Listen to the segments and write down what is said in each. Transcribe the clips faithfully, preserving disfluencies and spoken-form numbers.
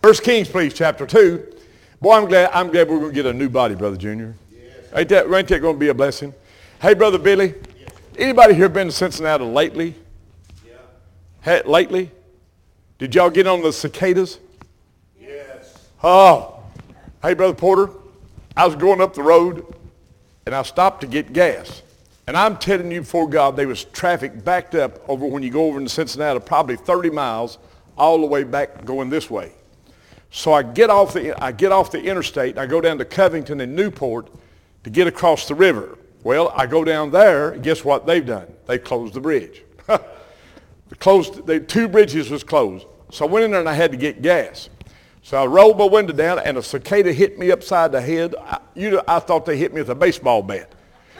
First Kings, please, chapter two. Boy, I'm glad I'm glad we're going to get a new body, Brother Junior. Yes. Ain't that, ain't that going to be a blessing? Hey, Brother Billy, yes. Anybody here been to Cincinnati lately? Yeah. Hey, lately? Did y'all get on the cicadas? Yes. Oh. Hey, Brother Porter, I was going up the road, and I stopped to get gas. And I'm telling you before God, there was traffic backed up over when you go over into Cincinnati, probably thirty miles, all the way back going this way. So I get off the I get off the interstate, and I go down to Covington and Newport to get across the river. Well, I go down there, and guess what they've done? They closed the bridge. the closed, the two bridges was closed. So I went in there and I had to get gas. So I rolled my window down, and a cicada hit me upside the head. I, you know, I thought they hit me with a baseball bat.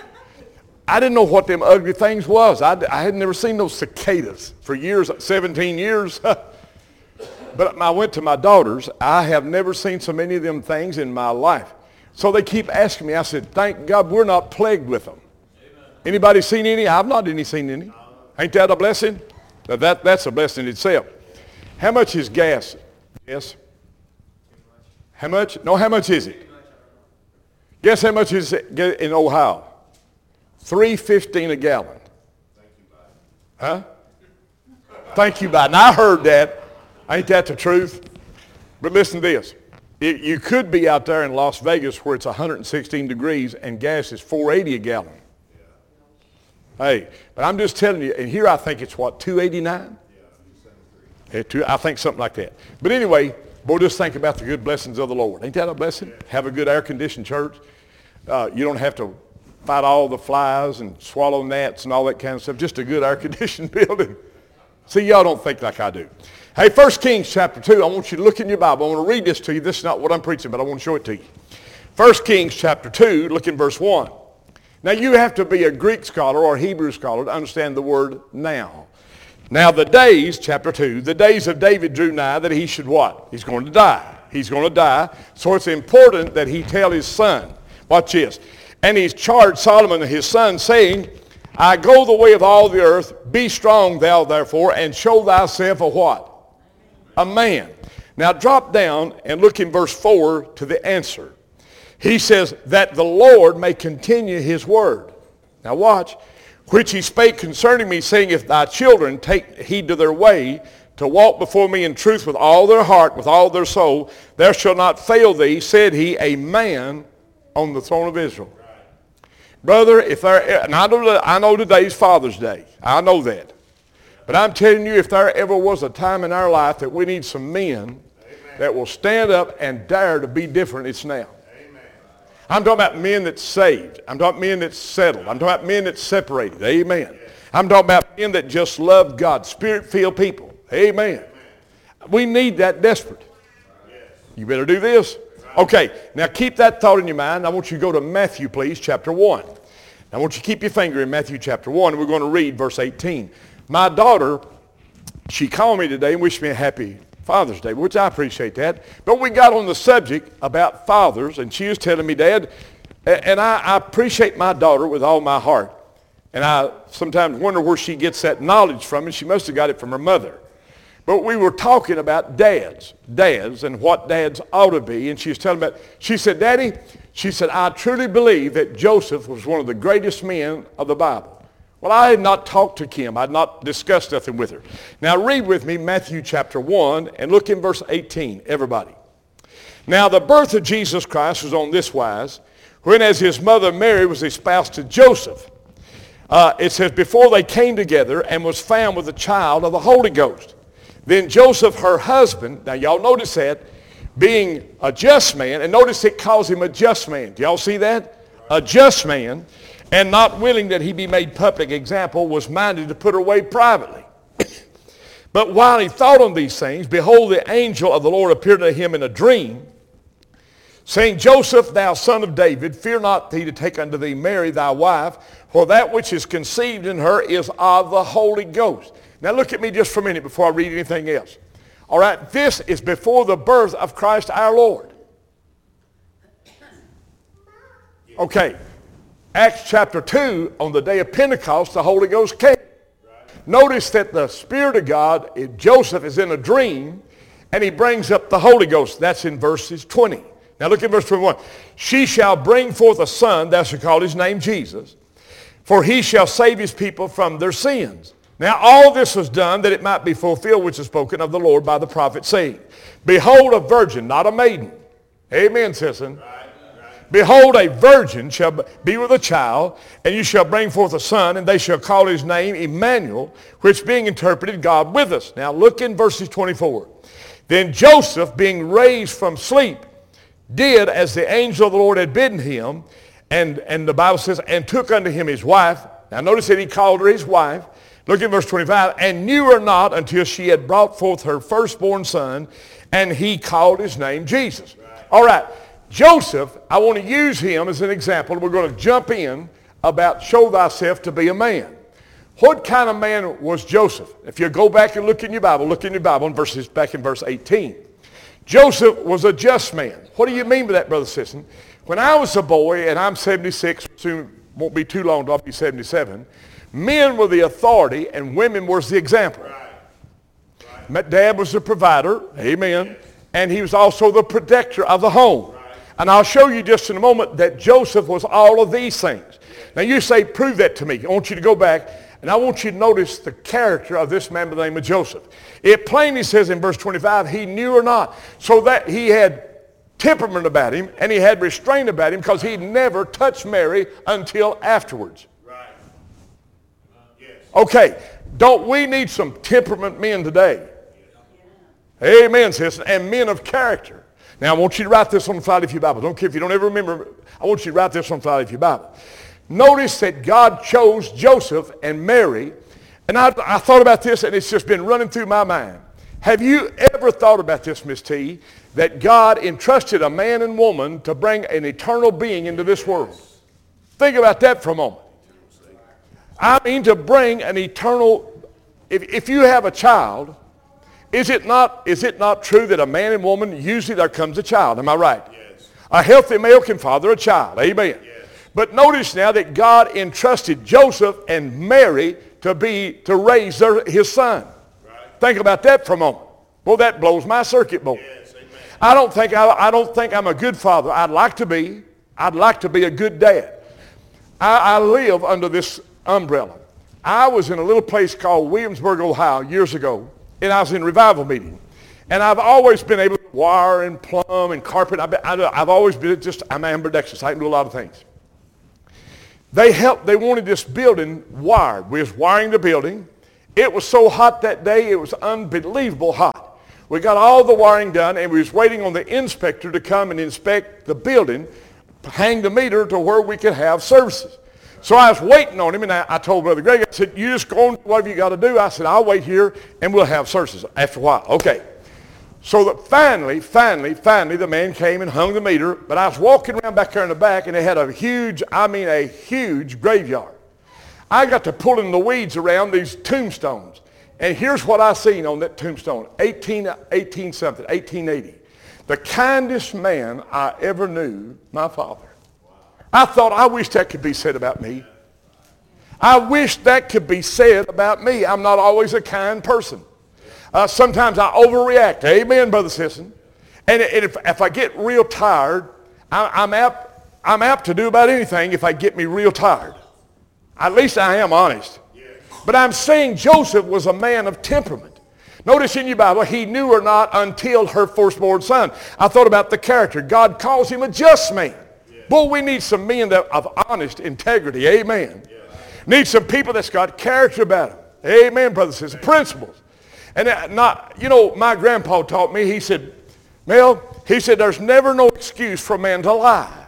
I didn't know what them ugly things was. I, I had never seen those cicadas for years, seventeen years. But I went to my daughters. I have never seen so many of them things in my life. So they keep asking me. I said, thank God we're not plagued with them. Amen. Anybody seen any? I've not any seen any. Ain't that a blessing? Now that, that's a blessing itself. How much is gas? Yes? How much? No, how much is it? Guess how much is it in Ohio? three fifteen a gallon. Thank you, Biden. Huh? Thank you, Biden. I heard that. Ain't that the truth? But listen to this. It, you could be out there in Las Vegas where it's one hundred sixteen degrees and gas is four eighty a gallon. Yeah. Hey, but I'm just telling you, and here I think it's what, two eighty-nine? Yeah, two, I think something like that. But anyway, boy, just think about the good blessings of the Lord. Ain't that a blessing? Yeah. Have a good air-conditioned church. Uh, you don't have to fight all the flies and swallow gnats and all that kind of stuff. Just a good air-conditioned building. See, y'all don't think like I do. Hey, First Kings chapter two, I want you to look in your Bible. I want to read this to you. This is not what I'm preaching, but I want to show it to you. First Kings chapter two, look in verse one. Now, you have to be a Greek scholar or a Hebrew scholar to understand the word now. Now, the days, chapter two, the days of David drew nigh that he should what? He's going to die. He's going to die. So it's important that he tell his son. Watch this. And he's charged Solomon his son, saying, I go the way of all the earth. Be strong thou therefore, and show thyself a what? A man. Now drop down and look in verse four to the answer. He says, that the Lord may continue his word. Now watch. Which he spake concerning me, saying, if thy children take heed to their way, to walk before me in truth with all their heart, with all their soul, there shall not fail thee, said he, a man on the throne of Israel. Brother, if there, and I know, I know today's Father's Day. I know that. But I'm telling you, if there ever was a time in our life that we need some men Amen. That will stand up and dare to be different, it's now. Amen. I'm talking about men that's saved. I'm talking about men that's settled. I'm talking about men that's separated. Amen. Yes. I'm talking about men that just love God, spirit-filled people. Amen. Amen. We need that desperate. Yes. You better do this. Okay, now keep that thought in your mind. I want you to go to Matthew, please, chapter one. I want you to keep your finger in Matthew chapter one, and we're going to read verse eighteen. My daughter, she called me today and wished me a happy Father's Day, which I appreciate that. But we got on the subject about fathers, and she was telling me, Dad, and I, I appreciate my daughter with all my heart. And I sometimes wonder where she gets that knowledge from, and she must have got it from her mother. But we were talking about dads, dads, and what dads ought to be. And she was telling me, about, she said, Daddy, she said, I truly believe that Joseph was one of the greatest men of the Bible. Well, I had not talked to Kim. I had not discussed nothing with her. Now read with me Matthew chapter one and look in verse eighteen, everybody. Now the birth of Jesus Christ was on this wise, when as his mother Mary was espoused to Joseph. Uh, it says, before they came together and was found with a child of the Holy Ghost. Then Joseph, her husband, now y'all notice that, being a just man, and notice it calls him a just man. Do y'all see that? A just man, and not willing that he be made public example, was minded to put her away privately. But while he thought on these things, behold, the angel of the Lord appeared to him in a dream, saying, Joseph, thou son of David, fear not thee to take unto thee Mary thy wife, for that which is conceived in her is of the Holy Ghost. Now look at me just for a minute before I read anything else. All right, this is before the birth of Christ our Lord. Okay, Acts chapter two, on the day of Pentecost, the Holy Ghost came. Notice that the Spirit of God, Joseph is in a dream, And he brings up the Holy Ghost. That's in verses twenty. Now look at verse twenty-one. She shall bring forth a son, thou shalt call his name Jesus, for he shall save his people from their sins. Now all this was done that it might be fulfilled which is spoken of the Lord by the prophet, saying, behold, a virgin, not a maiden. Amen, citizen. Right, right. Behold, a virgin shall be with a child, and you shall bring forth a son, and they shall call his name Emmanuel, which being interpreted, God with us. Now look in verses twenty-four. Then Joseph, being raised from sleep, did as the angel of the Lord had bidden him, and, and the Bible says, and took unto him his wife. Now notice that he called her his wife. Look at verse twenty-five. And knew her not until she had brought forth her firstborn son, and he called his name Jesus. Right. All right. Joseph, I want to use him as an example. We're going to jump in about show thyself to be a man. What kind of man was Joseph? If you go back and look in your Bible, look in your Bible in verses, back in verse eighteen. Joseph was a just man. What do you mean by that, Brother Sisson? When I was a boy, and I'm seventy-six, soon won't be too long till I'll be seventy-seven, men were the authority and women was the example. Right. Right. My dad was the provider, amen, and he was also the protector of the home. Right. And I'll show you just in a moment that Joseph was all of these things. Now you say, prove that to me. I want you to go back, and I want you to notice the character of this man by the name of Joseph. It plainly says in verse twenty-five, he knew her not. So that he had temperament about him, and he had restraint about him, because he never touched Mary until afterwards. Right. Uh, yes. Okay, don't we need some temperament men today? Yes. Amen, sister, and men of character. Now I want you to write this on the side of your Bible. Don't care if you don't ever remember. I want you to write this on the side of your Bible. Notice that God chose Joseph and Mary, and I, I thought about this, and it's just been running through my mind. Have you ever thought about this, Miss T, that God entrusted a man and woman to bring an eternal being into this world? Think about that for a moment. I mean to bring an eternal, if, if you have a child, is it not, is it not true that a man and woman, usually there comes a child, am I right? Yes. A healthy male can father a child, amen. Yes. But notice now that God entrusted Joseph and Mary to be, to raise their, his son. Think about that for a moment. Well, that blows my circuit board. Yes, I don't think I, I don't think I'm a good father. I'd like to be. I'd like to be a good dad. I, I live under this umbrella. I was in a little place called Williamsburg, Ohio, years ago, and I was in revival meeting. And I've always been able to wire and plumb and carpet. I've, been, I've always been just, I'm ambidextrous. I can do a lot of things. They helped. They wanted this building wired. We was wiring the building. It was so hot that day, it was unbelievable hot. We got all the wiring done, and we was waiting on the inspector to come and inspect the building, hang the meter to where we could have services. So I was waiting on him, and I, I told Brother Greg, I said, you just go on, whatever you got to do. I said, I'll wait here, and we'll have services after a while. Okay. So that finally, finally, finally, the man came and hung the meter, but I was walking around back there in the back, and they had a huge, I mean a huge graveyard. I got to pulling the weeds around these tombstones. And here's what I seen on that tombstone, eighteen, eighteen something, eighteen eighty. The kindest man I ever knew, my father. I thought, I wish that could be said about me. I wish that could be said about me. I'm not always a kind person. Uh, sometimes I overreact. Amen, Brother Sisson. And if, if I get real tired, I, I'm, apt, I'm apt to do about anything if I get me real tired. At least I am honest. Yes. But I'm saying Joseph was a man of temperament. Notice in your Bible, he knew her not until her firstborn son. I thought about the character. God calls him a just man. Yes. Boy, we need some men that, of honest integrity. Amen. Yes. Need some people that's got character about them. Amen, brothers and sisters. Principles. And not, you know, my grandpa taught me, he said, Mel, he said, there's never no excuse for a man to lie.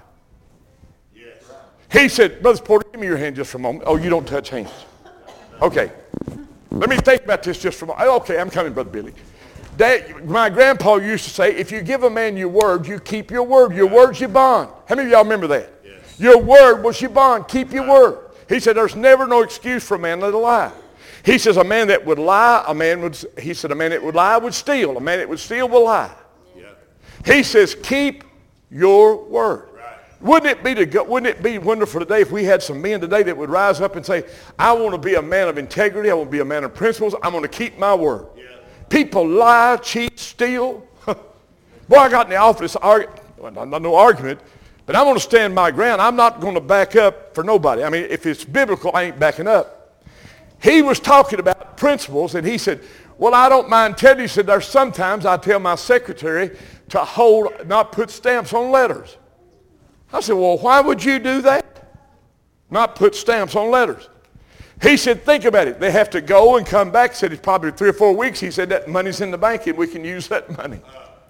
He said, Brother Porter, give me your hand just for a moment. Oh, you don't touch hands. Okay. Let me think about this just for a moment. Okay, I'm coming, Brother Billy. Dad, my grandpa used to say, if you give a man your word, you keep your word. Your word's your bond. How many of y'all remember that? Yes. Your word was your bond. Keep your word. He said, there's never no excuse for a man that lie. He says, a man that would lie, a man would, he said, a man that would lie would steal. A man that would steal will lie. Yeah. He says, keep your word. Wouldn't it be to, wouldn't it be wonderful today if we had some men today that would rise up and say, I want to be a man of integrity. I want to be a man of principles. I'm going to keep my word. Yeah. People lie, cheat, steal. Boy, I got in the office, argue, well, not no argument, but I'm going to stand my ground. I'm not going to back up for nobody. I mean, if it's biblical, I ain't backing up. He was talking about principles, and he said, well, I don't mind telling you, he said, there's sometimes I tell my secretary to hold, not put stamps on letters. I said, well, why would you do that? Not put stamps on letters. He said, think about it. They have to go and come back. He said, it's probably three or four weeks. He said, that money's in the bank and we can use that money.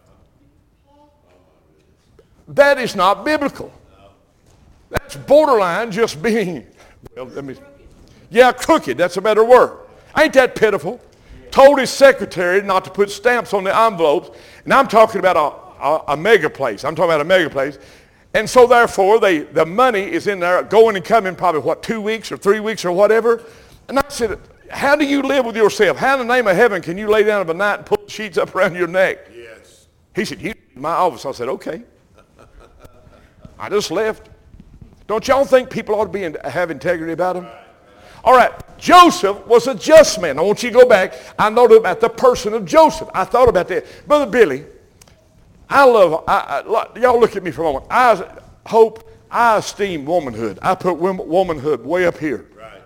That is not biblical. That's borderline just being, well, let me, yeah, crooked. That's a better word. Ain't that pitiful? Told his secretary not to put stamps on the envelopes. And I'm talking about a, a, a mega place. I'm talking about a mega place. And so therefore, they, the money is in there going and coming probably, what, two weeks or three weeks or whatever. And I said, how do you live with yourself? How in the name of heaven can you lay down of a night and pull the sheets up around your neck? Yes. He said, you in my office. I said, okay. I just left. Don't y'all think people ought to be in, have integrity about them? All right. Joseph was a just man. I want you to go back. I thought about the person of Joseph. I thought about that. Brother Billy, I love, I, I, y'all look at me for a moment. I hope, I esteem womanhood. I put womanhood way up here. Right.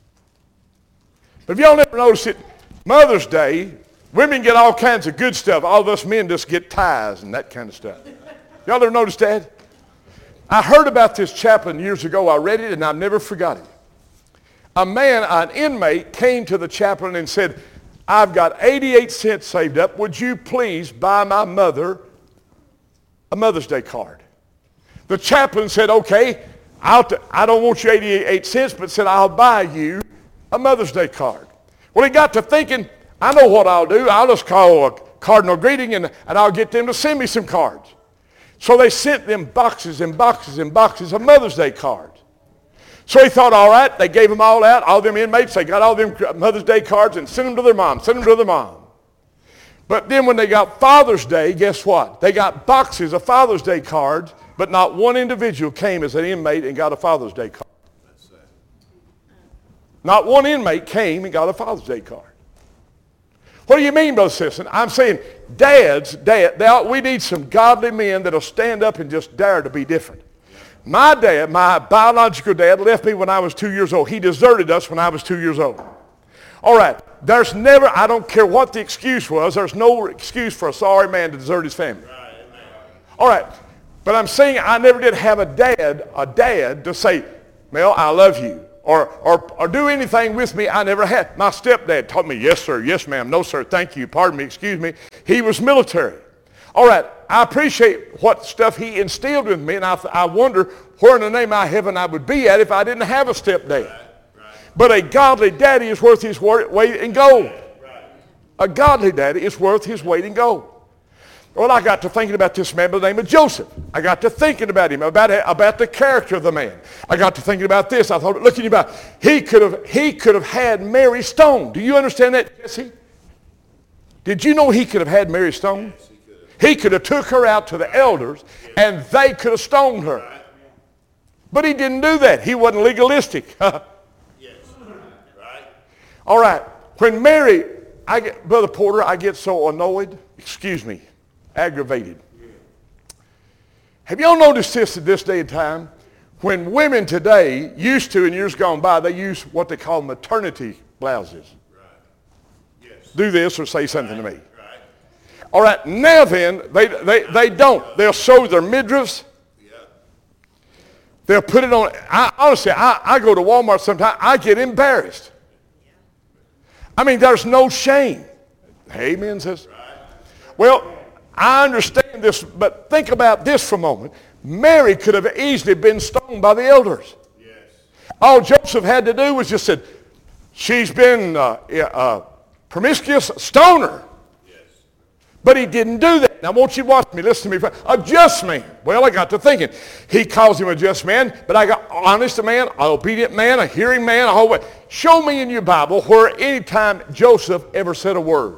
But if y'all never noticed it, Mother's Day, women get all kinds of good stuff. All of us men just get ties and that kind of stuff. Y'all ever noticed that? I heard about this chaplain years ago. I read it and I've never forgot it. A man, an inmate, came to the chaplain and said, I've got eighty-eight cents saved up. Would you please buy my mother a Mother's Day card? The chaplain said, okay, I'll t- I don't want your eighty-eight cents, but said, I'll buy you a Mother's Day card. Well, he got to thinking, I know what I'll do. I'll just call a cardinal greeting and, and I'll get them to send me some cards. So they sent them boxes and boxes and boxes of Mother's Day cards. So he thought, all right, they gave them all out, all them inmates, they got all them Mother's Day cards and sent them to their mom, sent them to their mom. But then when they got Father's Day, guess what? They got boxes of Father's Day cards, but not one individual came as an inmate and got a Father's Day card. That's sad. Not one inmate came and got a Father's Day card. What do you mean, Brother Simpson? I'm saying dads, dad, they ought, we need some godly men that will stand up and just dare to be different. My dad, my biological dad, left me when I was two years old. He deserted us when I was two years old. All right, there's never, I don't care what the excuse was, there's no excuse for a sorry man to desert his family. Right. All right, but I'm saying I never did have a dad, a dad to say, Mel, I love you. Or, or, or do anything with me I never had. My stepdad taught me, yes, sir, yes, ma'am, no, sir, thank you, pardon me, excuse me. He was military. All right, I appreciate what stuff he instilled in me, and I, I wonder where in the name of heaven I would be at if I didn't have a stepdad. Right, right. But a godly daddy is worth his weight in gold. Right. A godly daddy is worth his weight in gold. Well, I got to thinking about this man by the name of Joseph. I got to thinking about him, about, about the character of the man. I got to thinking about this. I thought, looking about, he could have, he could have had Mary stoned. Do you understand that, Jesse? Did you know he could have had Mary stoned? Yes, he could have. He could have took her out to the elders, and they could have stoned her. Right. But he didn't do that. He wasn't legalistic. Yes. Right. All right. When Mary, I get, Brother Porter, I get so annoyed. Excuse me. Aggravated. Have y'all noticed this at this day and time? When women today used to, in years gone by, they use what they call maternity blouses. Right. Yes. Do this or say something Right. to me. Right. All right, now then, they, they, they don't. They'll show their midriffs. Yeah. They'll put it on. I, honestly, I, I go to Walmart sometimes. I get embarrassed. I mean, there's no shame. Amen, says. Right. Well, I understand this, but think about this for a moment. Mary could have easily been stoned by the elders. Yes. All Joseph had to do was just said, she's been uh, uh, promiscuous, stone her. Yes. But he didn't do that. Now, won't you watch me? Listen to me. A just man. Well, I got to thinking. He calls him a just man, but I got honest man, an obedient man, a hearing man, a whole way. Show me in your Bible where any time Joseph ever said a word.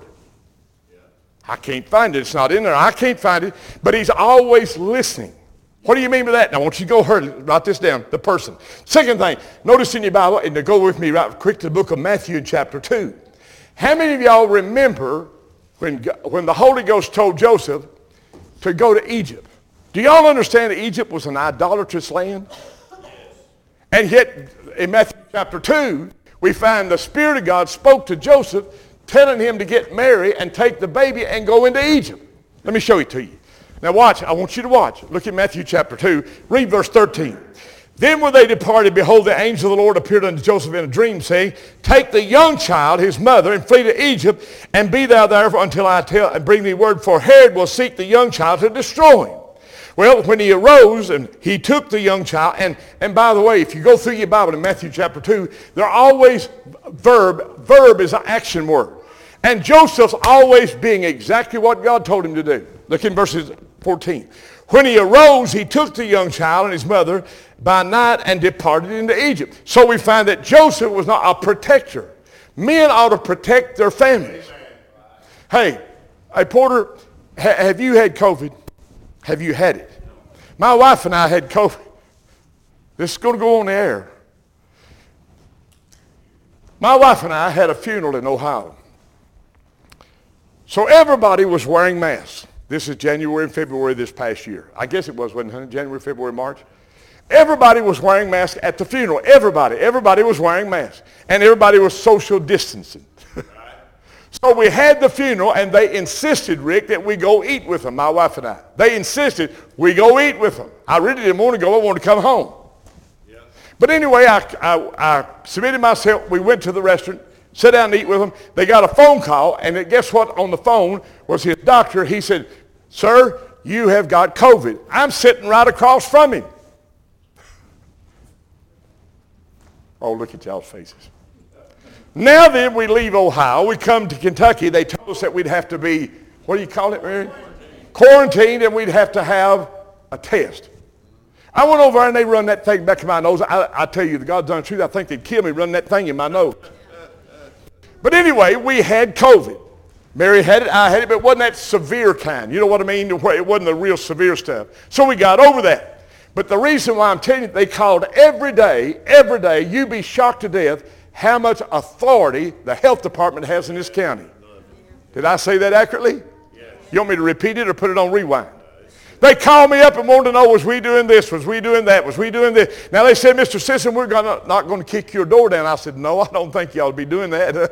I can't find it. It's not in there. I can't find it. But he's always listening. What do you mean by that? Now, I want you to go hurry. Write this down. The person. Second thing, notice in your Bible, and to go with me right quick to the book of Matthew in chapter two. How many of y'all remember when, when the Holy Ghost told Joseph to go to Egypt. Do y'all understand that Egypt was an idolatrous land? And yet, in Matthew chapter two, we find the Spirit of God spoke to Joseph, telling him to get Mary and take the baby and go into Egypt. Let me show it to you. Now watch, I want you to watch. Look at Matthew chapter two, read verse thirteen. Then when they departed, behold, the angel of the Lord appeared unto Joseph in a dream, saying, take the young child, his mother, and flee to Egypt, and be thou there until I tell and bring thee word, for Herod will seek the young child to destroy him. Well, when he arose and he took the young child, and, and by the way, if you go through your Bible in Matthew chapter two, they're always verb. Verb is an action word. And Joseph's always being exactly what God told him to do. Look in verses fourteen. When he arose, he took the young child and his mother by night and departed into Egypt. So we find that Joseph was not a protector. Men ought to protect their families. Hey, hey Porter, ha- have you had COVID? Have you had it? My wife and I had COVID. This is going to go on the air. My wife and I had a funeral in Ohio. So everybody was wearing masks. This is January and February this past year. I guess it was, wasn't it? January, February, March. Everybody was wearing masks at the funeral. Everybody. Everybody was wearing masks. And everybody was social distancing. So we had the funeral, and they insisted, Rick, that we go eat with them, my wife and I. They insisted we go eat with them. I really didn't want to go. I wanted to come home. Yeah. But anyway, I, I, I submitted myself. We went to the restaurant, sat down and eat with them. They got a phone call, and guess what? On the phone was his doctor. He said, sir, you have got COVID. I'm sitting right across from him. Oh, look at y'all's faces. Now then, we leave Ohio. We come to Kentucky. They told us that we'd have to be, what do you call it, Mary? Quarantined, and we'd have to have a test. I went over and they run that thing back in my nose. I, I tell you, the God's honest truth, I think they'd kill me running that thing in my nose. But anyway, we had COVID. Mary had it, I had it, but it wasn't that severe kind. You know what I mean? It wasn't the real severe stuff. So we got over that. But the reason why I'm telling you, they called every day, every day, you'd be shocked to death how much authority the health department has in this county. Did I say that accurately? You want me to repeat it or put it on rewind? They called me up and wanted to know, was we doing this? Was we doing that? Was we doing this? Now they said, Mister Sisson, we're gonna, not going to kick your door down. I said, no, I don't think y'all be doing that.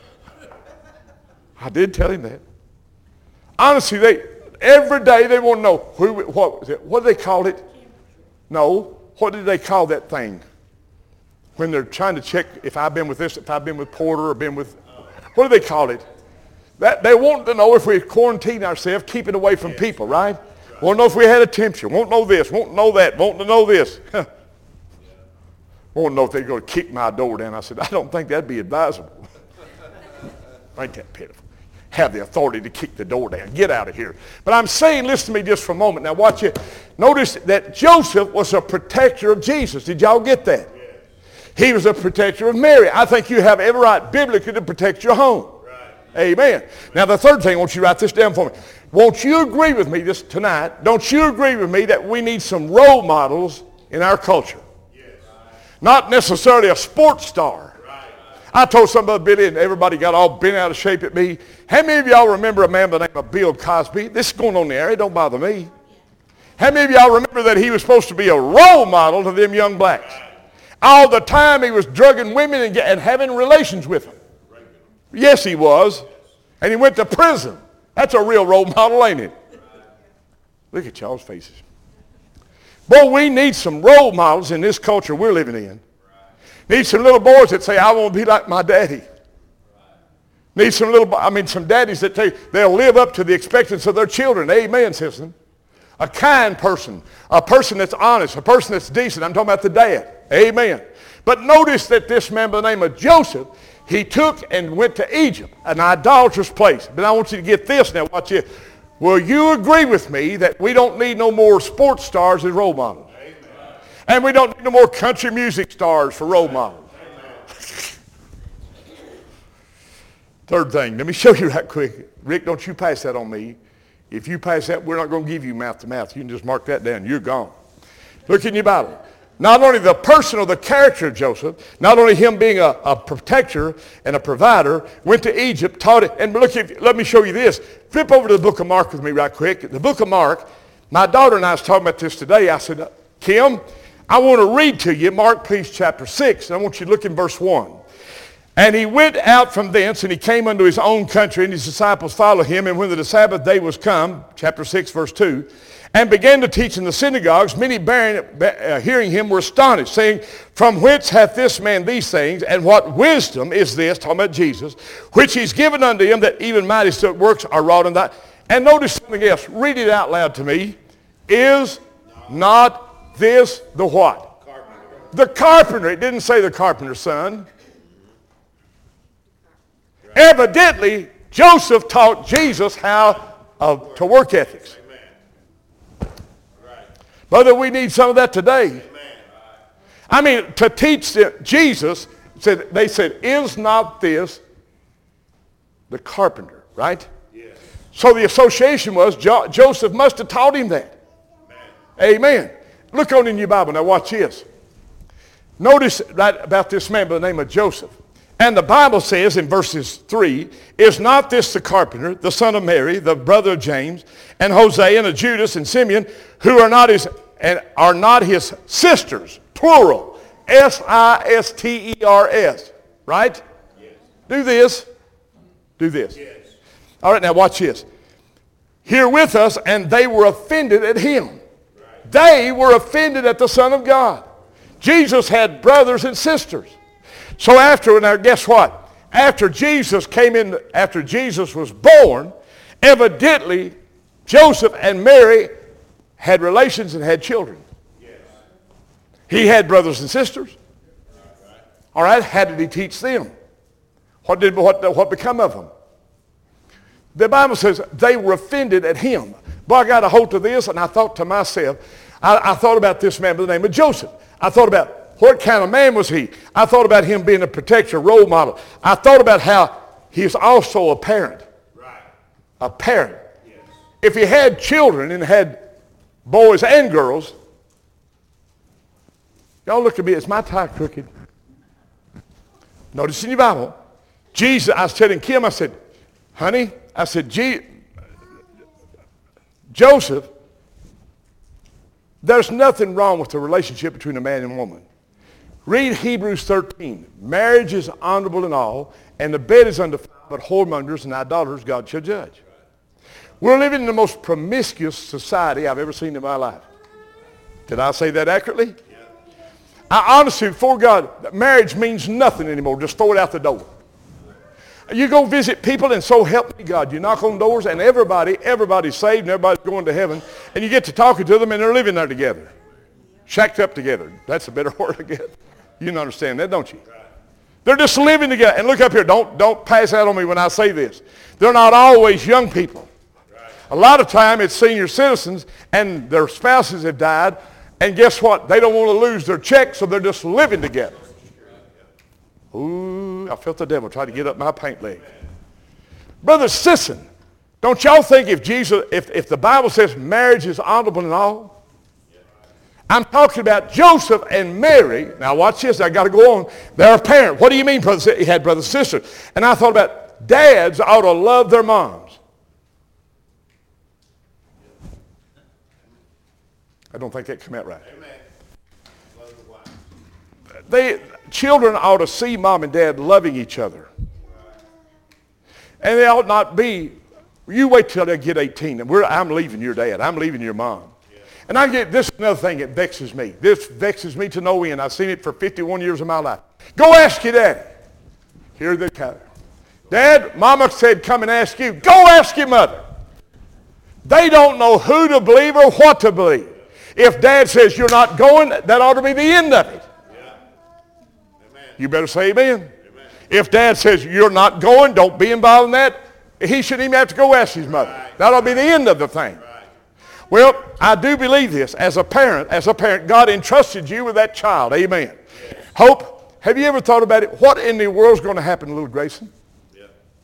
I did tell him that. Honestly, they every day they want to know, who, what was it? What did they call it? No, what did they call that thing? When they're trying to check if I've been with this, if I've been with Porter or been with, what do they call it? That they want to know if we quarantine ourselves, keeping away from people, right? Want to know if we had a temperature. Won't know this. Won't know that. Want to know this. Want to know if they're going to kick my door down. I said, I don't think that'd be advisable. Ain't that pitiful? Have the authority to kick the door down. Get out of here. But I'm saying, listen to me just for a moment. Now watch it. Notice that Joseph was a protector of Jesus. Did y'all get that? He was a protector of Mary. I think you have every right biblically to protect your home. Right. Amen. Now the third thing, I want you to write this down for me. Won't you agree with me this tonight? Don't you agree with me that we need some role models in our culture? Yes. Not necessarily a sports star. Right. I told somebody, Billy, and everybody got all bent out of shape at me. How many of y'all remember a man by the name of Bill Cosby? This is going on in the air. It don't bother me. How many of y'all remember that he was supposed to be a role model to them young blacks? All the time he was drugging women and, and having relations with them. Yes, he was. And he went to prison. That's a real role model, ain't it? Look at y'all's faces. Boy, we need some role models in this culture we're living in. Need some little boys that say, I want to be like my daddy. Need some little, I mean, some daddies that say they'll live up to the expectancy of their children. Amen, sister. A kind person, a person that's honest, a person that's decent. I'm talking about the dad. Amen. But notice that this man by the name of Joseph, he took and went to Egypt, an idolatrous place. But I want you to get this now. Watch it. Will you agree with me that we don't need no more sports stars as role models? Amen. And we don't need no more country music stars for role models? Third thing, let me show you right quick. Rick, don't you pass that on me. If you pass that, we're not going to give you mouth to mouth. You can just mark that down. You're gone. Look in your Bible. not only the person or the character of Joseph, not only him being a, a protector and a provider, went to Egypt, taught it. And look, if, let me show you this. Flip over to the book of Mark with me right quick. The book of Mark, my daughter and I was talking about this today. I said, Kim, I want to read to you Mark, please, chapter six. And I want you to look in verse one. And he went out from thence, and he came unto his own country, and his disciples followed him. And when the Sabbath day was come, chapter six, verse two, and began to teach in the synagogues, many bearing, uh, hearing him were astonished, saying, from whence hath this man these things, and what wisdom is this, talking about Jesus, which he's given unto him, that even mighty works are wrought in that. And notice something else. Read it out loud to me. Is not this the what? Carpenter. The carpenter. It didn't say the carpenter's son. Evidently, Joseph taught Jesus how uh, to work ethics. Amen. Right. Brother, we need some of that today. Amen. I mean, to teach the, Jesus, said, they said, is not this the carpenter, right? Yes. So the association was jo- Joseph must have taught him that. Amen. Amen. Look on in your Bible. Now watch this. Notice right about this man by the name of Joseph. And the Bible says in verses three, is not this the carpenter, the son of Mary, the brother of James, and Jose, and of Judas, and Simeon, who are not his, and are not his sisters, plural, S I S T E R S, right? Yes. Do this. Do this. Yes. All right, now watch this. Here with us, and they were offended at him. Right. They were offended at the Son of God. Jesus had brothers and sisters. So after, now guess what? After Jesus came in, after Jesus was born, evidently Joseph and Mary had relations and had children. Yes. He had brothers and sisters. Right. All right, how did he teach them? What did what, what become of them? The Bible says they were offended at him. Boy, I got a hold of this, and I thought to myself, I, I thought about this man by the name of Joseph. I thought about what kind of man was he? I thought about him being a protector, role model. I thought about how he's also a parent. Right. A parent. Yes. If he had children and had boys and girls, y'all look at me, is my tie crooked? Notice in your Bible, Jesus, I was telling Kim, I said, honey, I said, G- Joseph, there's nothing wrong with the relationship between a man and woman. Read Hebrews thirteen. Marriage is honorable in all, and the bed is undefiled, but whoremongers and idolaters God shall judge. We're living in the most promiscuous society I've ever seen in my life. Did I say that accurately? Yeah. I honestly, before God, marriage means nothing anymore. Just throw it out the door. You go visit people, and so help me God, you knock on doors, and everybody, everybody's saved, and everybody's going to heaven, and you get to talking to them, and they're living there together. Shacked up together. That's a better word, I guess. You understand that, don't you? They're just living together. And look up here. Don't, don't pass out on me when I say this. They're not always young people. A lot of time it's senior citizens, and their spouses have died, and guess what? They don't want to lose their check, so they're just living together. Ooh, I felt the devil try to get up my paint leg. Brother Sisson, don't y'all think if Jesus, if, if the Bible says marriage is honorable and all, I'm talking about Joseph and Mary. Now watch this, I got to go on. They're a parent. What do you mean, brother? He had brothers and sisters. And I thought about dads ought to love their moms. I don't think that came out right. Amen. Love the wife. They, children ought to see mom and dad loving each other. And they ought not be, you wait till they get eighteen. And we're, I'm leaving your dad. I'm leaving your mom. Yeah. And I get, this is another thing that vexes me. This vexes me to no end. I've seen it for fifty-one years of my life. Go ask your daddy. Here they come. Dad, mama said come and ask you. Go ask your mother. They don't know who to believe or what to believe. If dad says you're not going, that ought to be the end of it. Yeah. Amen. You better say amen. Amen. If dad says you're not going, don't be involved in that, he shouldn't even have to go ask his mother. Right. That'll be the end of the thing. Right. Well, I do believe this. As a parent, as a parent, God entrusted you with that child. Amen. Yes. Hope, have you ever thought about it? What in the world is going to happen to little Grayson? Yeah.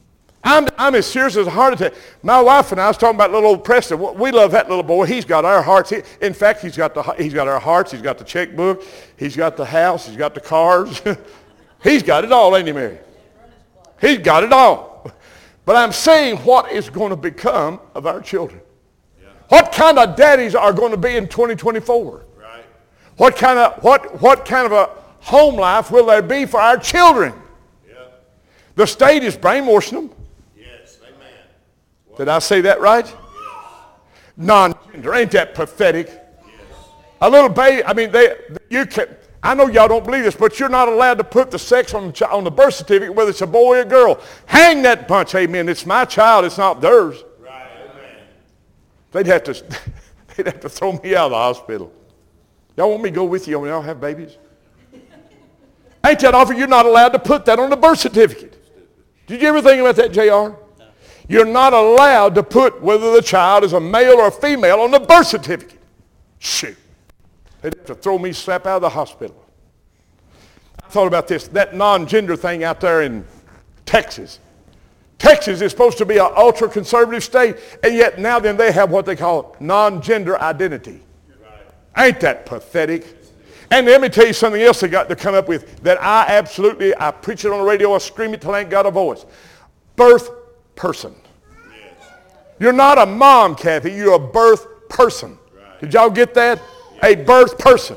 I'm, I'm as serious as a heart attack. My wife and I was talking about little old Preston. We love that little boy. He's got our hearts. He, in fact, he's got, the, he's got our hearts. He's got the checkbook. He's got the house. He's got the cars. He's got it all, ain't he, Mary? He's got it all. But I'm saying what is going to become of our children. Yeah. What kind of daddies are going to be in twenty twenty-four? Right. What kind of, what, what kind of a home life will there be for our children? Yeah. The state is brainwashing them. Yes, amen. What? Did I say that right? Yes. Non-gender. Ain't that pathetic? Yes. A little baby, I mean, they, you can, I know y'all don't believe this, but you're not allowed to put the sex on the, on the birth certificate, whether it's a boy or a girl. Hang that bunch, amen. It's my child, it's not theirs. Right, amen. They'd have to, they'd have to throw me out of the hospital. Y'all want me to go with you when y'all have babies? Ain't that awful? You're not allowed to put that on the birth certificate. Did you ever think about that, J R? No. You're not allowed to put whether the child is a male or a female on the birth certificate. Shoot. They'd have to throw me slap out of the hospital. I thought about this, that non-gender thing out there in Texas. Texas is supposed to be an ultra-conservative state, and yet now then they have what they call non-gender identity. Right. Ain't that pathetic? And let me tell you something else they got to come up with that I absolutely, I preach it on the radio, I scream it till I ain't got a voice. Birth person. Yes. You're not a mom, Kathy, you're a birth person. Right. Did y'all get that? A birth person.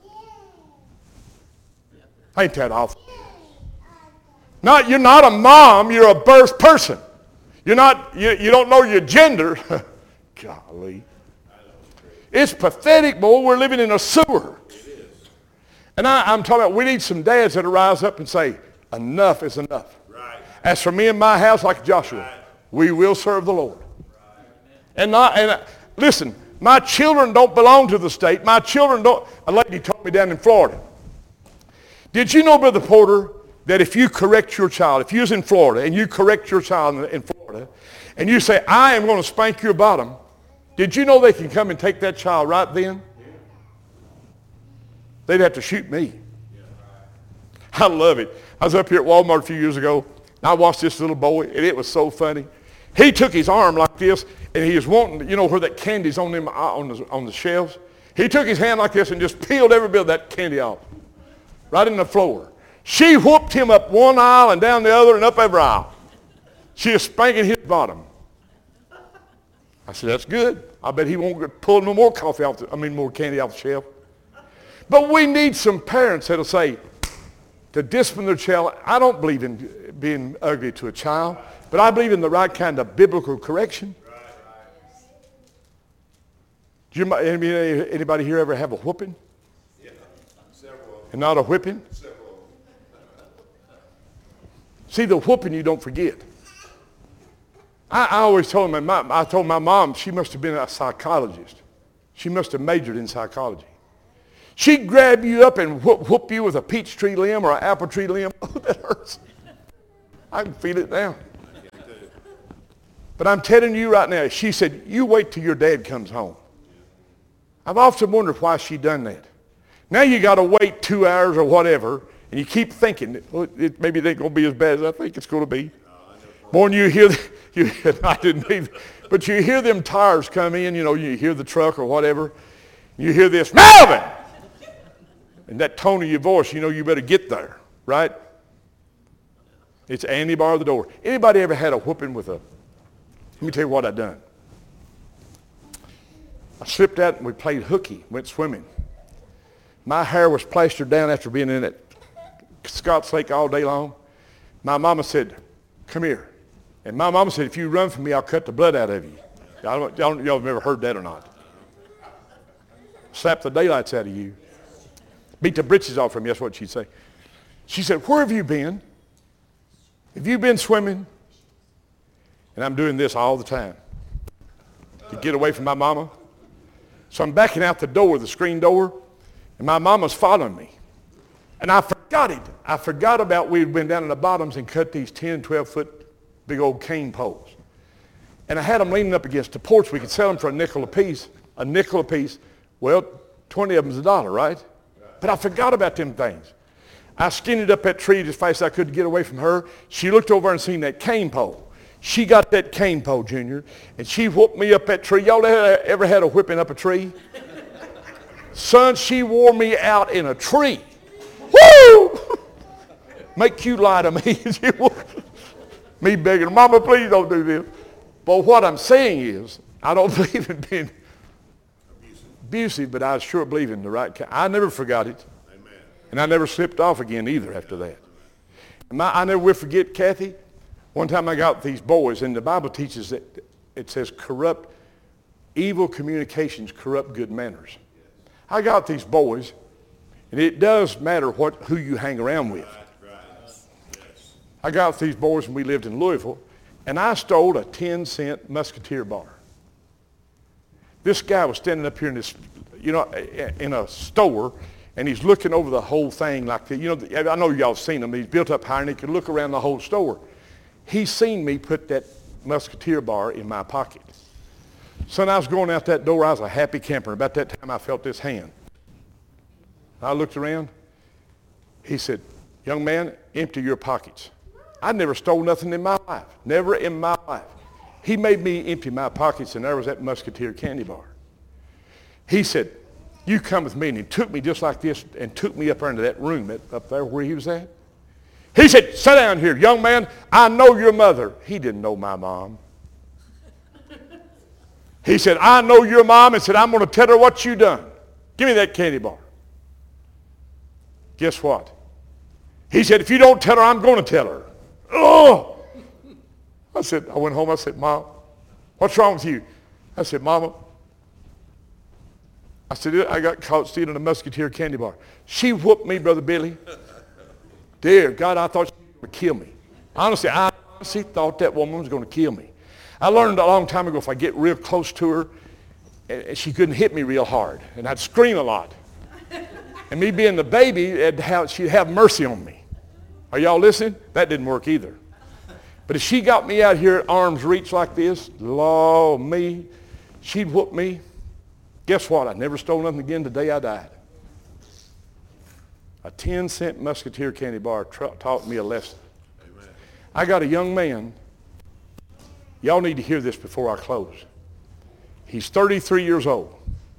Ain't that awful? Not, you're not a mom, you're a birth person. You're not, you, you don't know your gender. Golly. It's pathetic, boy. We're living in a sewer. And I, I'm talking about we need some dads that will rise up and say, enough is enough. Right. As for me and my house, like Joshua, right. We will serve the Lord. Right. And, not, and uh, listen, my children don't belong to the state. My children don't. A lady told me down in Florida. Did you know, Brother Porter, that if you correct your child, if you was in Florida and you correct your child in, in Florida, and you say, I am going to spank your bottom, did you know they can come and take that child right then? They'd have to shoot me. I love it. I was up here at Walmart a few years ago, and I watched this little boy, and it was so funny. He took his arm like this, and he was wanting, you know, where that candy's on them on the, on the shelves. He took his hand like this and just peeled every bit of that candy off, right in the floor. She whooped him up one aisle and down the other and up every aisle. She was spanking his bottom. I said, that's good. I bet he won't get pull no more coffee off the, I mean, more candy off the shelf. But we need some parents that'll say, to discipline their child. I don't believe in being ugly to a child, but I believe in the right kind of biblical correction. Do you, anybody, anybody here ever have a whooping? Yeah, several. And not a whipping? Several. See, the whooping you don't forget. I, I always told my mom, I told my mom she must have been a psychologist. She must have majored in psychology. She'd grab you up and whoop, whoop you with a peach tree limb or an apple tree limb. Oh, that hurts. I can feel it now. But I'm telling you right now, she said, you wait till your dad comes home. I've often wondered why she done that. Now you got to wait two hours or whatever, and you keep thinking, well, it, maybe it ain't going to be as bad as I think it's going to be. More than you hear, you, I didn't either, but you hear them tires come in, you know, you hear the truck or whatever. You hear this, Melvin! And that tone of your voice, you know you better get there, right? It's Andy bar the door. Anybody ever had a whooping with a, let me tell you what I done. I slipped out and we played hooky, went swimming. My hair was plastered down after being in at Scotts Lake all day long. My mama said, come here. And my mama said, if you run from me, I'll cut the blood out of you. I don't, y'all, y'all have ever heard that or not. Slap the daylights out of you. Beat the britches off from you, that's what she'd say. She said, where have you been? Have you been swimming? And I'm doing this all the time to get away from my mama. So I'm backing out the door, the screen door, and my mama's following me. And I forgot it. I forgot about we'd been down in the bottoms and cut these ten, twelve foot big old cane poles. And I had them leaning up against the porch. We could sell them for a nickel a piece. A nickel a piece. Well, twenty of them's a dollar, right? But I forgot about them things. I skinned up that tree as fast as I could to get away from her. She looked over and seen that cane pole. She got that cane pole, Junior, and she whooped me up that tree. Y'all ever had a whipping up a tree? Son, she wore me out in a tree. Woo! Make you lie to me. Me begging, Mama, please don't do this. But what I'm saying is, I don't believe in being abusive, but I sure believe in the right kind. I never forgot it. Amen. And I never slipped off again either after that. And my, I never will forget, Kathy, one time I got these boys, and the Bible teaches that it says corrupt, evil communications corrupt good manners. I got these boys, and it does matter what who you hang around with. I got these boys when we lived in Louisville, and I stole a ten cent Musketeer bar. This guy was standing up here in this, you know, in a store, and he's looking over the whole thing like that. You know, I know y'all seen him. He's built up high, and he could look around the whole store. He seen me put that Musketeer bar in my pocket. Son, I was going out that door. I was a happy camper. About that time, I felt this hand. I looked around. He said, young man, empty your pockets. I never stole nothing in my life. Never in my life. He made me empty my pockets, and there was that Musketeer candy bar. He said, you come with me, and he took me just like this and took me up into that room up there where he was at. He said, sit down here, young man. I know your mother. He didn't know my mom. He said, I know your mom, and said, I'm going to tell her what you done. Give me that candy bar. Guess what? He said, if you don't tell her, I'm going to tell her. Oh! I said, I went home, I said, Mom, what's wrong with you? I said, Mama, I said, I got caught stealing a Musketeer candy bar. She whooped me, Brother Billy. Dear God, I thought she was going to kill me. Honestly, I honestly thought that woman was going to kill me. I learned a long time ago if I get real close to her, and she couldn't hit me real hard, and I'd scream a lot. And me being the baby, it'd have, she'd have mercy on me. Are y'all listening? That didn't work either. But if she got me out here at arm's reach like this, Lord, me, she'd whoop me. Guess what? I never stole nothing again the day I died. A ten cent Musketeer candy bar tra- taught me a lesson. Amen. I got a young man. Y'all need to hear this before I close. He's thirty-three years old.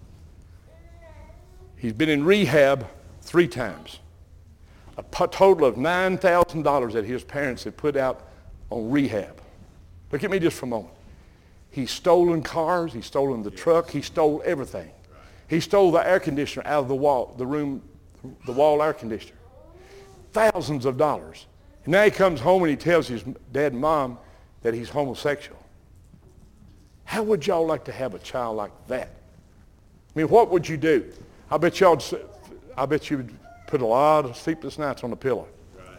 He's been in rehab three times. A p- total of nine thousand dollars that his parents had put out on rehab. Look at me just for a moment. He's stolen cars. He's stolen the truck. He stole everything. He stole the air conditioner out of the wall, the room, the wall air conditioner. Thousands of dollars. And now he comes home and he tells his dad and mom that he's homosexual. How would y'all like to have a child like that? I mean, what would you do? I bet y'all, I bet you would put a lot of sleepless nights on the pillow. Right.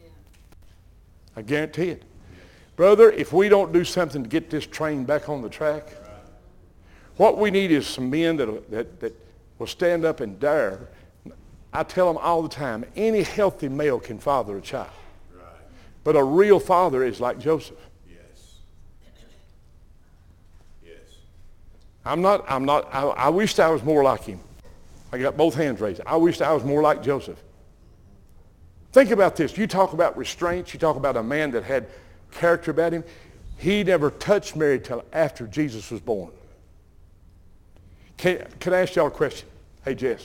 I guarantee it. Brother, if we don't do something to get this train back on the track, right. What we need is some men that, that, that will stand up and dare. I tell them all the time, any healthy male can father a child. Right. But a real father is like Joseph. Yes. Yes. I'm not, I'm not, I, I wished I was more like him. I got both hands raised. I wished I was more like Joseph. Think about this. You talk about restraints. You talk about a man that had character about him. He never touched Mary till after Jesus was born. Can, can I ask y'all a question? Hey, Jess.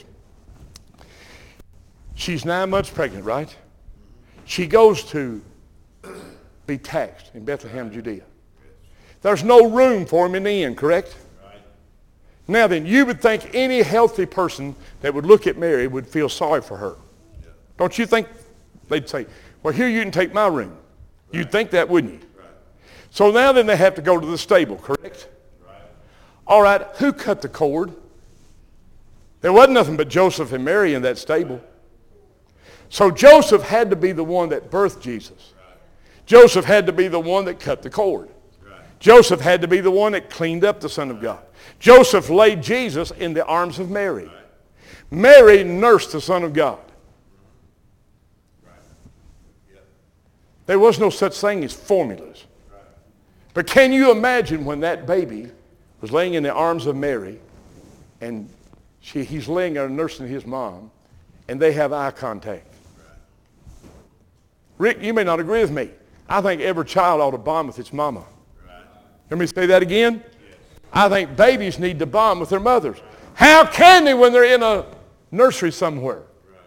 She's nine months pregnant, right? She goes to be taxed in Bethlehem, Judea. There's no room for him in the inn, correct? Now then, you would think any healthy person that would look at Mary would feel sorry for her. Yeah. Don't you think they'd say, well, here you can take my room. Right. You'd think that, wouldn't you? Right. So now then they have to go to the stable, correct? Right. All right, who cut the cord? There wasn't nothing but Joseph and Mary in that stable. Right. So Joseph had to be the one that birthed Jesus. Right. Joseph had to be the one that cut the cord. Right. Joseph had to be the one that cleaned up the Son of God. Joseph laid Jesus in the arms of Mary. Right. Mary nursed the Son of God. Right. Yep. There was no such thing as formulas. Right. But can you imagine when that baby was laying in the arms of Mary and she, he's laying there nursing his mom and they have eye contact? Right. Rick, you may not agree with me. I think every child ought to bond with its mama. Let me say that again. I think babies need to bond with their mothers. How can they when they're in a nursery somewhere?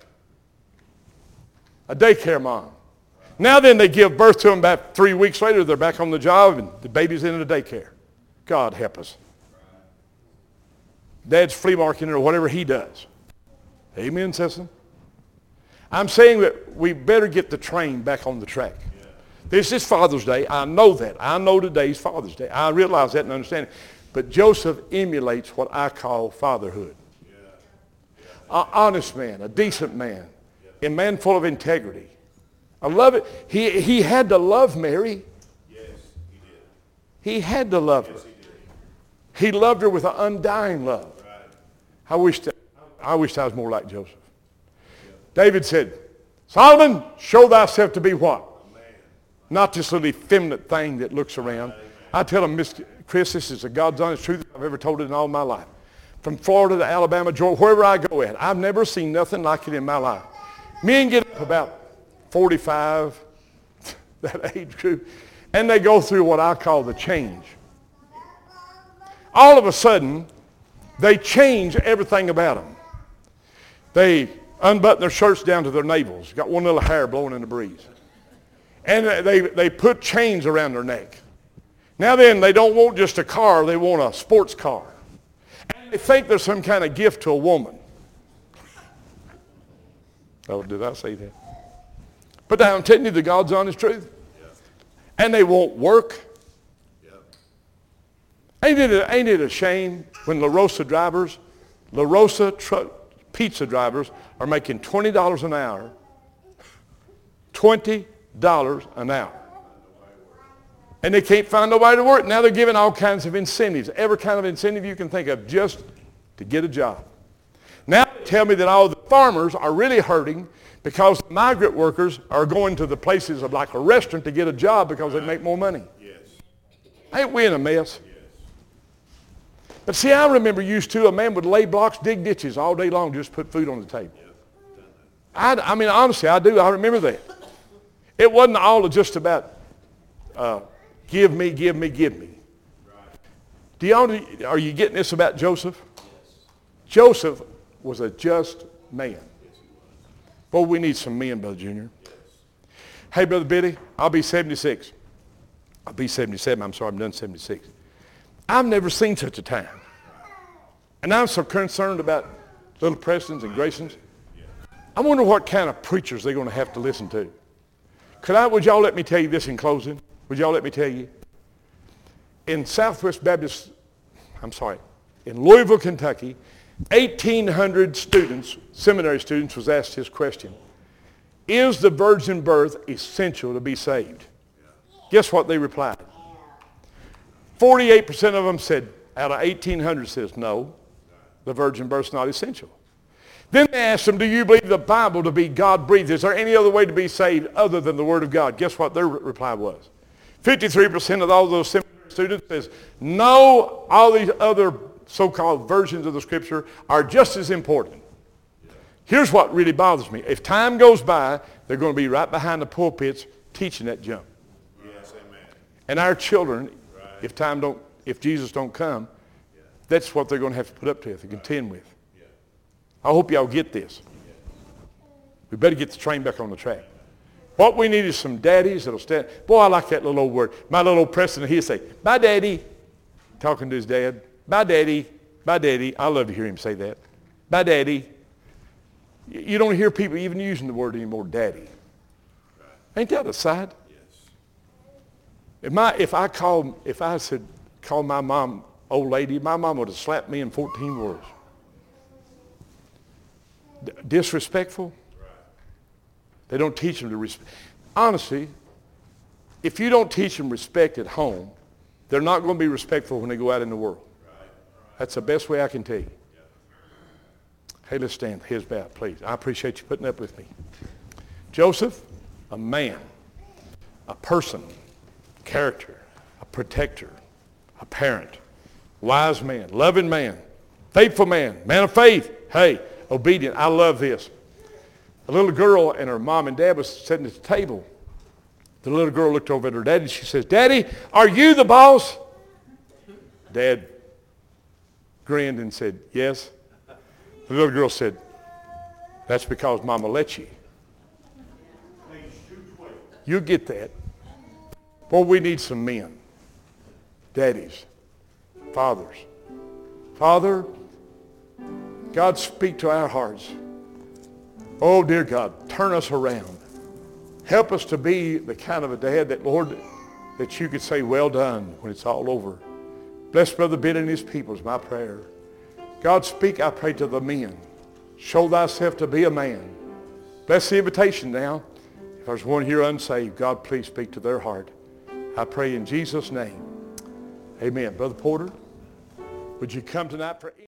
A daycare mom. Now then they give birth to them about three weeks later. They're back on the job and the baby's in a daycare. God help us. Dad's flea marketing or whatever he does. Amen, Sesson? I'm saying that we better get the train back on the track. This is Father's Day. I know that. I know today's Father's Day. I realize that and understand it. But Joseph emulates what I call fatherhood. An honest man, a decent man, a man full of integrity. I love it. He, he had to love Mary. Yes, he did. He had to love her. Yes, he did. He loved her with an undying love. Right. I wish that, I wished I was more like Joseph. David said, Solomon, show thyself to be what? Not this little effeminate thing that looks around. I tell him, Miss Chris, this is the God's honest truth I've ever told it in all my life. From Florida to Alabama, Georgia, wherever I go at, I've never seen nothing like it in my life. Men get up about forty-five, that age group, and they go through what I call the change. All of a sudden, they change everything about them. They unbutton their shirts down to their navels, got one little hair blowing in the breeze. And they, they put chains around their neck. Now then, they don't want just a car, they want a sports car. And they think there's some kind of gift to a woman. Oh, did I say that? But I'm telling you the God's honest truth. Yeah. And they won't work. Yeah. Ain't it, a, ain't it a shame when La Rosa drivers, La Rosa truck pizza drivers are making twenty dollars an hour, twenty dollars an hour. And they can't find nobody to work. Now they're giving all kinds of incentives, every kind of incentive you can think of just to get a job. Now they tell me that all the farmers are really hurting because the migrant workers are going to the places of like a restaurant to get a job because they make more money. Yes. Ain't we in a mess? Yes. But see, I remember used to a man would lay blocks, dig ditches all day long, just put food on the table. I, I mean, honestly, I do. I remember that. It wasn't all just about uh, give me, give me, give me. Do y'all, are you getting this about Joseph? Joseph was a just man. Boy, we need some men, Brother Junior. Hey, Brother Billy, I'll be seventy-six. I'll be seventy-seven. I'm sorry, I'm done seventy-six. I've never seen such a time. And I'm so concerned about little Prestons and Graysons. I wonder what kind of preachers they're going to have to listen to. Could I, would y'all let me tell you this in closing? Would y'all let me tell you? In Southwest Baptist, I'm sorry, in Louisville, Kentucky, eighteen hundred students, seminary students, was asked this question. Is the virgin birth essential to be saved? Guess what they replied? forty-eight percent of them said, out of eighteen hundred says, no, the virgin birth's not essential. Then they asked them, do you believe the Bible to be God-breathed? Is there any other way to be saved other than the Word of God? Guess what their reply was? fifty-three percent of all those seminary students says, no, all these other so-called versions of the Scripture are just as important. Here's what really bothers me. If time goes by, they're going to be right behind the pulpits teaching that junk. Yes, amen. And our children, Right. if time don't, if Jesus don't come, Yeah. that's what they're going to have to put up to, to contend with. Yeah. I hope y'all get this. We better get the train back on the track. What we need is some daddies that'll stand. Boy, I like that little old word. My little old Preston, he'll say, bye, Daddy, talking to his dad. Bye, Daddy. Bye, Daddy. I love to hear him say that. Bye, Daddy. You don't hear people even using the word anymore, Daddy. Ain't that a sight? Yes. If, my, if I called, if I said, call my mom old lady, my mom would have slapped me in fourteen words. D- disrespectful? They don't teach them to respect. Honestly, if you don't teach them respect at home, they're not going to be respectful when they go out in the world. That's the best way I can tell you. Hey, let's stand. Heads bowed, please. I appreciate you putting up with me. Joseph, a man, a person, character, a protector, a parent, wise man, loving man, faithful man, man of faith. Hey, obedient. I love this. A little girl and her mom and dad was sitting at the table, The little girl looked over at her daddy and she says, Daddy, are you the boss? Dad grinned and said, yes. The little girl said, that's because Mama let you. You get that. Boy, we need some men, daddies, fathers. Father, God, speak to our hearts. Oh, dear God, turn us around. Help us to be the kind of a dad that, Lord, that you could say, well done when it's all over. Bless Brother Billy and his people is my prayer. God, speak, I pray, to the men. Show thyself to be a man. Bless the invitation now. If there's one here unsaved, God, please speak to their heart. I pray in Jesus' name. Amen. Brother Porter, would you come tonight for...